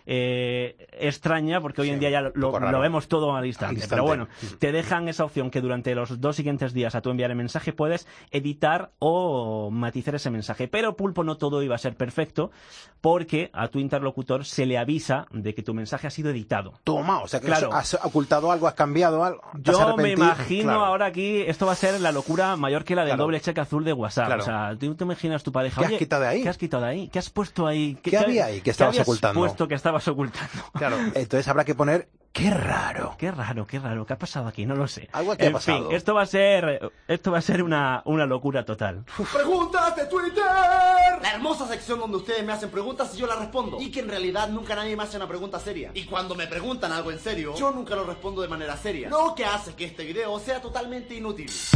eh, extraña, porque hoy sí, en día ya lo, lo vemos todo al instante. al instante. Pero bueno, uh-huh. te dejan esa opción que durante los dos siguientes días a tú enviar el mensaje puedes editar o matizar ese mensaje. Pero, Pulpo, no todo iba a ser perfecto, porque a tu interlocutor se le avisa de que tu mensaje ha sido editado. Toma, o sea que claro. has ocultado algo, has cambiado algo. Yo me imagino claro. ahora aquí, esto va a ser la locura mayor que la del claro. doble cheque azul de WhatsApp. Claro. O sea, tú te imaginas tu pareja. ¿Qué Oye, has quitado de ahí? ¿Qué has quitado de ahí? ¿Qué has puesto ahí? ¿Qué, ¿Qué había ahí que estabas ¿qué habías ocultando? puesto que estabas ocultando? Claro, entonces habrá que poner ¡qué raro! Qué raro, qué raro. ¿Qué ha pasado aquí? No lo sé. Algo que en ha pasado. fin, esto va a ser, esto va a ser una, una locura total. ¡Preguntas de Twitter! La hermosa sección donde ustedes me hacen preguntas y yo las respondo. Y que en realidad nunca nadie me hace una pregunta seria. Y cuando me preguntan algo en serio, yo nunca lo respondo de manera seria. Lo que hace que este video sea totalmente inútil.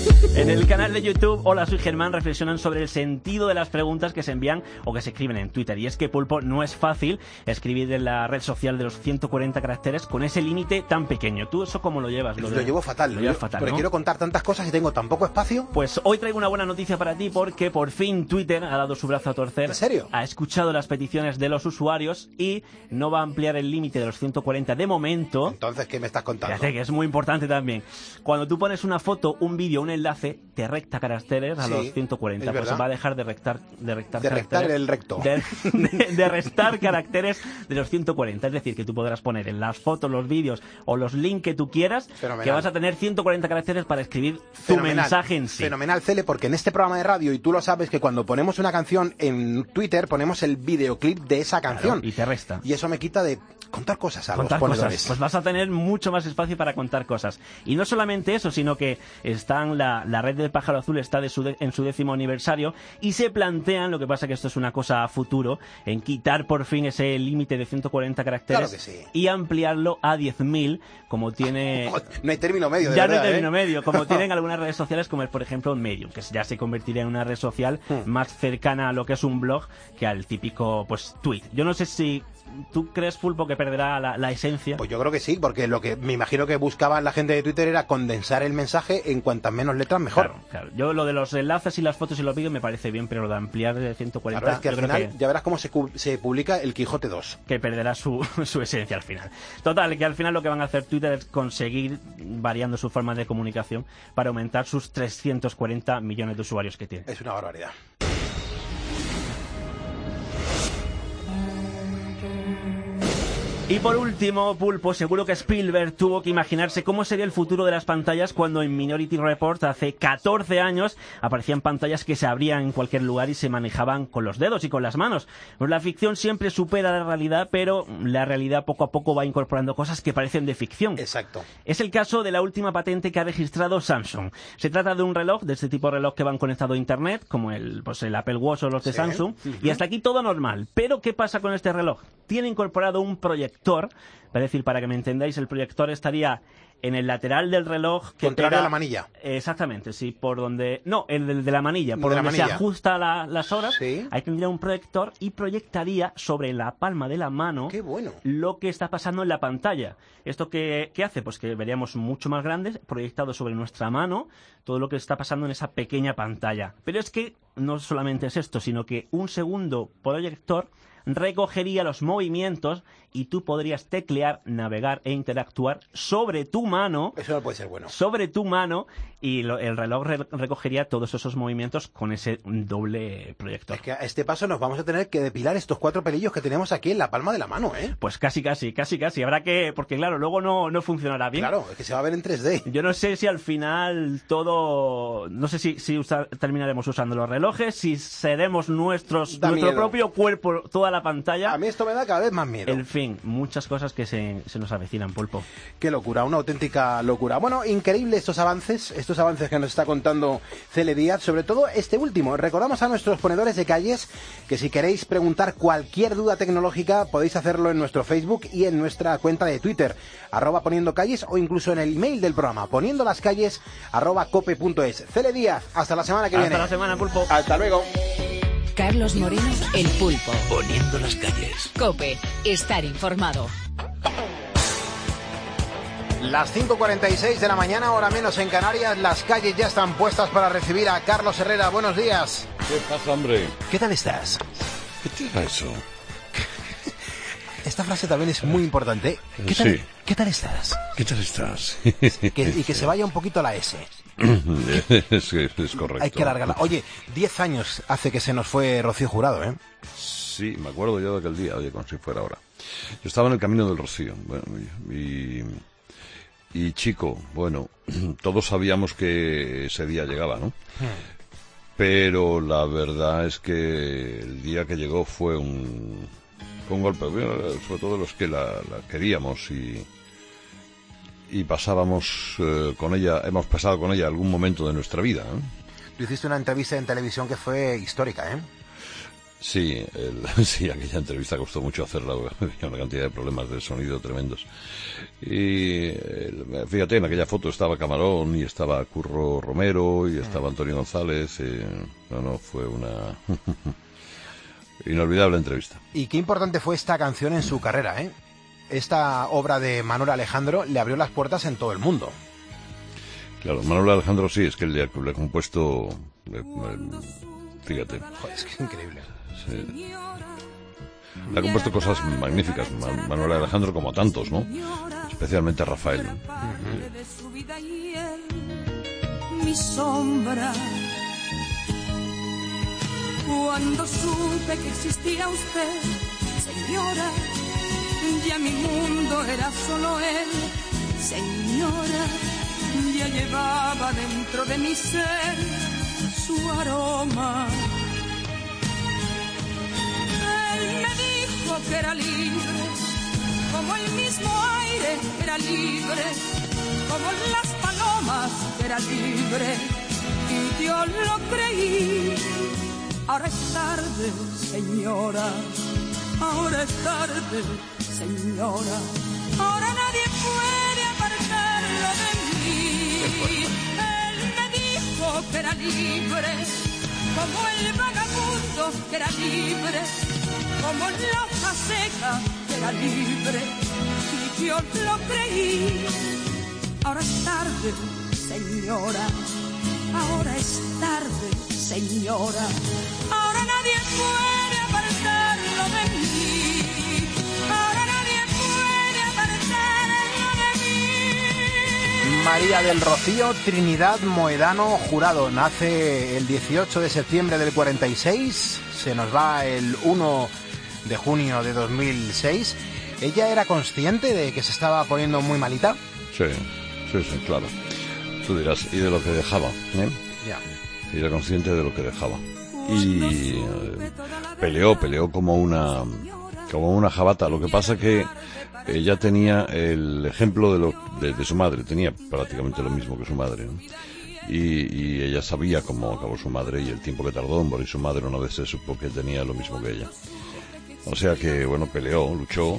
En el canal de YouTube, Hola, soy Germán, reflexionan sobre el sentido de las preguntas que se envían o que se escriben en Twitter. Y es que, Pulpo, no es fácil escribir en la red social de los ciento cuarenta caracteres con ese límite tan pequeño. ¿Tú eso cómo lo llevas? Lo, lo llevo fatal. Lo llevas fatal, porque ¿no? quiero contar tantas cosas y tengo tan poco espacio. Pues hoy traigo una buena noticia para ti porque por fin Twitter ha dado su brazo a torcer. ¿En serio? Ha escuchado las peticiones de los usuarios y no va a ampliar el límite de los ciento cuarenta de momento. Entonces, ¿qué me estás contando? Fíjate que es muy importante también. Cuando tú pones una foto, un vídeo, un enlace, te recta caracteres a Sí, los ciento cuarenta. Pues verdad. va a dejar de rectar, de rectar De rectar caracteres. el recto. De, de- de restar caracteres de los ciento cuarenta. Es decir, que tú podrás poner en las fotos, los vídeos o los links que tú quieras, Fenomenal. que vas a tener ciento cuarenta caracteres para escribir tu Fenomenal, mensaje en sí. Fenomenal, Cele, porque en este programa de radio, y tú lo sabes, que cuando ponemos una canción en Twitter, ponemos el videoclip de esa canción. Claro, y te resta. Y eso me quita de contar cosas a Contar los ponedores. cosas, pues vas a tener mucho más espacio para contar cosas. Y no solamente eso, sino que están la, la red del pájaro azul está de su de- en su décimo aniversario y se plantean, lo que pasa que esto es una cosa a futuro, en quitar por fin ese límite de ciento cuarenta caracteres Claro que sí. y ampliarlo a diez mil, como tiene... No hay término medio, de ya verdad, no hay término ¿eh? medio, como tienen algunas redes sociales, como es por ejemplo Medium, que ya se convertiría en una red social Hmm. más cercana a lo que es un blog que al típico pues tweet. Yo no sé si tú crees, Pulpo, que perderá la, la esencia. Pues yo creo que sí, porque lo que me imagino que buscaba la gente de Twitter era condensar el mensaje en cuantas menos letras mejor. Claro, claro. Yo lo de los enlaces y las fotos y los vídeos me parece bien, pero lo de ampliar de ciento cuarenta Claro, es que al yo creo final que, ya verás cómo se, cu- se publica el Quijote dos. que perderá su, su esencia al final. Total, que al final lo que van a hacer Twitter es conseguir variando su forma de comunicación para aumentar sus trescientos cuarenta millones de usuarios que tiene. Es una barbaridad. Y por último, Pulpo, seguro que Spielberg tuvo que imaginarse cómo sería el futuro de las pantallas cuando en Minority Report hace catorce años aparecían pantallas que se abrían en cualquier lugar y se manejaban con los dedos y con las manos. Pues la ficción siempre supera la realidad, pero la realidad poco a poco va incorporando cosas que parecen de ficción. Exacto. Es el caso de la última patente que ha registrado Samsung. Se trata de un reloj, de este tipo de reloj que van conectado a internet, como el, pues el Apple Watch o los de Sí. Samsung, Ujú. y hasta aquí todo normal. Pero ¿qué pasa con este reloj? Tiene incorporado un proyector, es decir, para que me entendáis, el proyector estaría en el lateral del reloj que Contrario pega- a la manilla. Exactamente, sí, por donde... No, el del de la manilla, por De la donde se manilla. ajusta la- las horas, Sí. ahí tendría un proyector y proyectaría sobre la palma de la mano Qué bueno. lo que está pasando en la pantalla. ¿Esto qué, qué hace? Pues que veríamos mucho más grandes, proyectado sobre nuestra mano, todo lo que está pasando en esa pequeña pantalla. Pero es que no solamente es esto, sino que un segundo proyector recogería los movimientos y tú podrías teclear, navegar e interactuar sobre tu mano. Eso no puede ser bueno. Sobre tu mano y lo- el reloj re- recogería todos esos movimientos con ese doble proyector. Es que a este paso nos vamos a tener que depilar estos cuatro pelillos que tenemos aquí en la palma de la mano, ¿eh? Pues casi, casi, casi, casi. Habrá que... Porque claro, luego no, no funcionará bien. Claro, es que se va a ver en tres D. Yo no sé si al final todo... No sé si, si usa- terminaremos usando los relojes, si seremos nuestros, Da nuestro miedo. propio cuerpo, toda la pantalla. A mí esto me da cada vez más miedo. En fin, muchas cosas que se, se nos avecinan, Pulpo. Qué locura, una auténtica locura. Bueno, increíble estos avances, estos avances que nos está contando Cele Díaz, sobre todo este último. Recordamos a nuestros ponedores de calles que si queréis preguntar cualquier duda tecnológica podéis hacerlo en nuestro Facebook y en nuestra cuenta de Twitter, arroba poniendo calles, o incluso en el email del programa, poniendo las calles, arroba cope punto es. Cele Díaz, hasta la semana que Hasta viene. la semana, Pulpo. Hasta luego. Carlos Moreno, El Pulpo. Poniendo las calles. Cope, estar informado. Las cinco cuarenta y seis de la mañana, hora menos en Canarias, las calles ya están puestas para recibir a Carlos Herrera. Buenos días. ¿Qué pasa, hombre? ¿Qué tal estás? ¿Qué te da eso? Esta frase también es muy importante. ¿Qué tal, Sí. ¿qué tal estás? ¿Qué tal estás? Que- y que se vaya un poquito la S. es, es correcto. Hay que alargarla. Oye, diez años hace que se nos fue Rocío Jurado, ¿eh? Sí, me acuerdo yo de aquel día, oye, como si fuera ahora. Yo estaba en el camino del Rocío, bueno, y, y chico, bueno, todos sabíamos que ese día llegaba, ¿no? Pero la verdad es que el día que llegó fue un, fue un golpe, bueno, sobre todo los que la, la queríamos y, y pasábamos eh, con ella, hemos pasado con ella algún momento de nuestra vida, ¿no? Tú hiciste una entrevista en televisión que fue histórica, ¿eh? Sí, el, sí, aquella entrevista costó mucho hacerla, había una cantidad de problemas de sonido tremendos. Y el, fíjate, en aquella foto estaba Camarón y estaba Curro Romero y estaba Antonio González. Y, no, no, fue una inolvidable entrevista. Y qué importante fue esta canción en su carrera, ¿eh? Esta obra de Manuel Alejandro le abrió las puertas en todo el mundo. Claro, Manuel Alejandro sí, es que le, le ha compuesto... Le, le, fíjate. Joder, es que es increíble. Sí. Le ha compuesto cosas magníficas, Manuel Alejandro, como a tantos, ¿no? Especialmente a Rafael. Uh-huh. Mi sombra. Cuando supe que existía usted, señora, ya mi mundo era solo él, señora, ya llevaba dentro de mi ser su aroma. Él me dijo que era libre, como el mismo aire era libre, como las palomas que era libre, y yo lo creí. Ahora es tarde, señora, ahora es tarde, señora, ahora nadie puede apartarlo de mí. Él me dijo que era libre, como el vagabundo que era libre, como la hoja seca que era libre, y yo lo creí. Ahora es tarde, señora, ahora es tarde, señora, ahora nadie puede apartarlo de mí, ahora nadie puede apartarlo de mí. María del Rocío Trinidad Moedano Jurado nace el dieciocho de septiembre del cuarenta y seis, se nos va el uno de junio de dos mil seis. ¿Ella era consciente de que se estaba poniendo muy malita? Sí, sí, sí, claro. Tú dirás, y de lo que dejaba, ¿eh? Ya. Y era consciente de lo que dejaba. Y eh, peleó, peleó como una como una jabata. Lo que pasa que ella tenía el ejemplo de, lo, de, de su madre, tenía prácticamente lo mismo que su madre, ¿no? Y, y ella sabía cómo acabó su madre y el tiempo que tardó en morir su madre una vez se supo que tenía lo mismo que ella. O sea que, bueno, peleó, luchó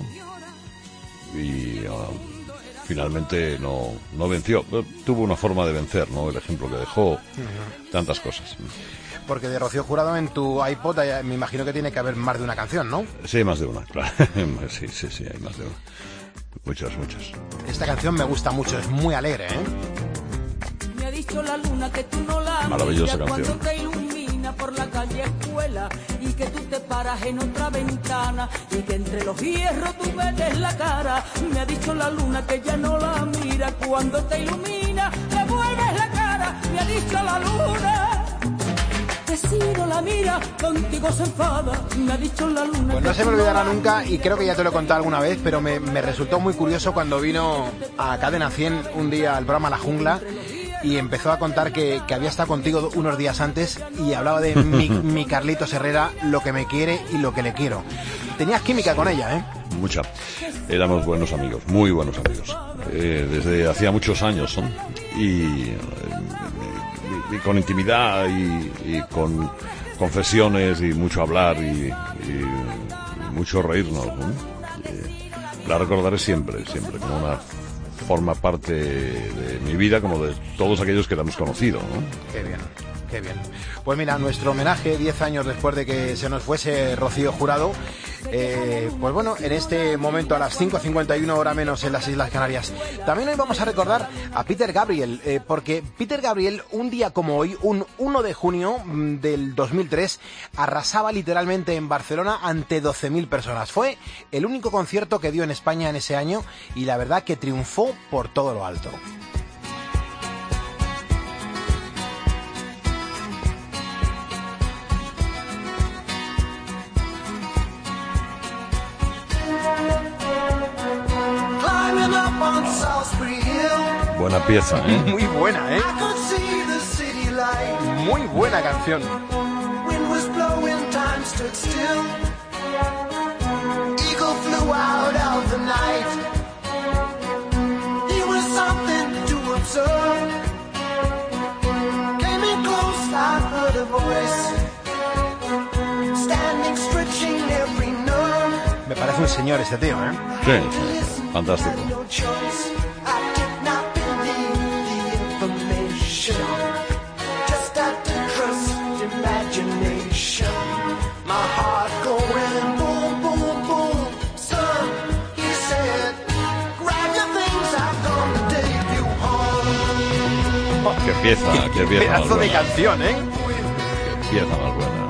y uh, finalmente no, no venció. Tuvo una forma de vencer, ¿no? El ejemplo que dejó, uh-huh. Tantas cosas. Porque de Rocío Jurado en tu iPod me imagino que tiene que haber más de una canción, ¿no? Sí, más de una, claro. Sí, sí, sí, hay más de una. Muchas, muchas. Esta canción me gusta mucho, es muy alegre, ¿eh? Me ha dicho la luna que tú no la maravillosa miras canción. Cuando te ilumina por la calle escuela y que tú te paras en otra ventana y que entre los hierros tú ves la cara. Me ha dicho la luna que ya no la mira cuando te ilumina, le vuelves la cara. Me ha dicho la luna que si no la mira contigo se enfada. Me ha dicho la luna. Pues no se me olvidará nunca y creo que ya te lo he contado alguna vez, pero me, me resultó muy curioso cuando vino a Cadena cien un día al programa La Jungla y empezó a contar que, que había estado contigo unos días antes y hablaba de mi, mi Carlitos Herrera, lo que me quiere y lo que le quiero. Tenías química con ella, ¿eh? Mucha. Éramos buenos amigos, muy buenos amigos. Eh, desde hacía muchos años, ¿no? Y, eh, y, y con intimidad y, y con confesiones y mucho hablar y, y mucho reírnos, ¿no? Eh, la recordaré siempre, siempre como una forma parte de mi vida como de todos aquellos que la hemos conocido, ¿no? Qué bien, qué bien. Pues mira, nuestro homenaje diez años después de que se nos fuese Rocío Jurado, eh, pues bueno, en este momento a las cinco cincuenta y uno hora menos en las Islas Canarias. También hoy vamos a recordar a Peter Gabriel, eh, porque Peter Gabriel un día como hoy, un uno de junio del dos mil tres, arrasaba literalmente en Barcelona ante doce mil personas. Fue el único concierto que dio en España en ese año y la verdad que triunfó por todo lo alto. Buena pieza, ¿eh? Muy buena, ¿eh? Muy buena canción. Standing parece un señor este tío, ¿eh? Sí, sí, fantástico. Qué pieza, qué, qué pieza pedazo de canción, ¿eh? Qué pieza más buena.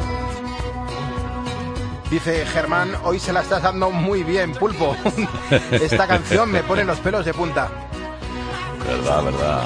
Dice Germán, hoy se la estás dando muy bien, Pulpo. Esta canción me pone los pelos de punta. Verdad, verdad.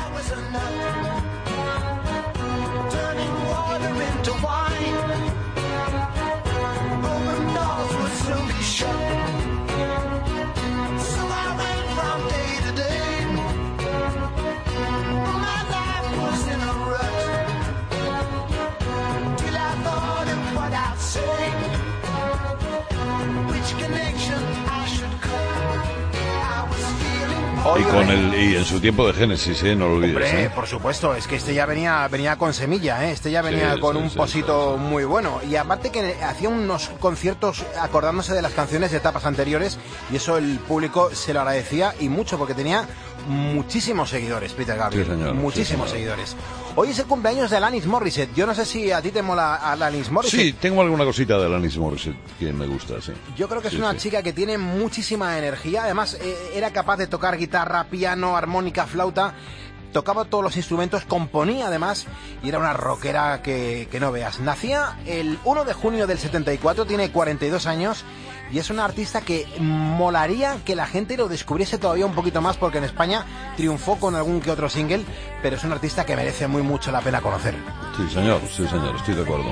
Y con el y en su tiempo de Génesis, ¿eh? No lo olvides. Hombre, ¿eh? por supuesto, es que este ya venía venía con semilla, ¿eh? Este ya venía Sí, con sí, un sí, posito muy bueno. Y aparte que hacía unos conciertos acordándose de las canciones de etapas anteriores, y eso el público se lo agradecía y mucho, porque tenía muchísimos seguidores, Peter Gabriel. Sí, señor, muchísimos sí, señor. seguidores. Hoy es el cumpleaños de Alanis Morissette. Yo no sé si a ti te mola Alanis Morissette. Sí, tengo alguna cosita de Alanis Morissette que me gusta, sí. Yo creo que es Sí, una sí. chica que tiene muchísima energía. Además, eh, era capaz de tocar guitarra, piano, armónica, flauta. Tocaba todos los instrumentos, componía además, y era una rockera que, que no veas. Nacía el uno de junio del setenta y cuatro, tiene cuarenta y dos años, y es una artista que molaría que la gente lo descubriese todavía un poquito más, porque en España triunfó con algún que otro single, pero es una artista que merece muy mucho la pena conocer. Sí, señor, sí, señor, estoy de acuerdo.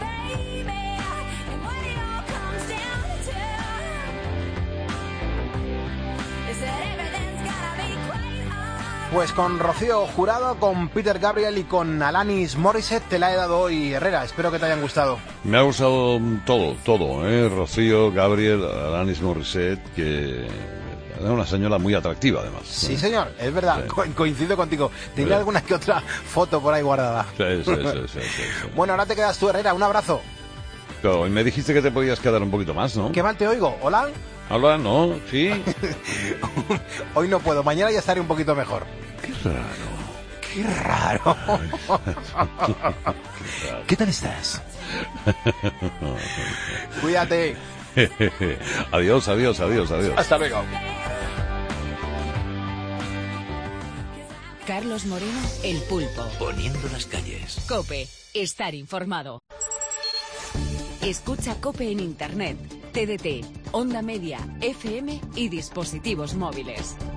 Pues con Rocío Jurado, con Peter Gabriel y con Alanis Morissette te la he dado hoy, Herrera. Espero que te hayan gustado. Me ha gustado todo, todo, ¿eh? Rocío, Gabriel, Alanis Morissette, que es una señora muy atractiva, además. Sí, señor, es verdad, Sí. co- coincido contigo. Tenía Sí. alguna que otra foto por ahí guardada. Sí, sí, sí, sí, sí, sí. Bueno, ahora te quedas tú, Herrera. Un abrazo. Claro, y me dijiste que te podías quedar un poquito más, ¿no? Qué mal te oigo. ¿Hola? Habla, ¿no? Sí. Hoy no puedo, mañana ya estaré un poquito mejor. Qué raro. Qué raro. ¿Qué tal estás? Cuídate. Adiós, adiós, adiós, adiós. Hasta luego. Carlos Moreno, El Pulpo. Poniendo las calles. COPE. Estar informado. Escucha COPE en Internet, T D T, Onda Media, F M y dispositivos móviles.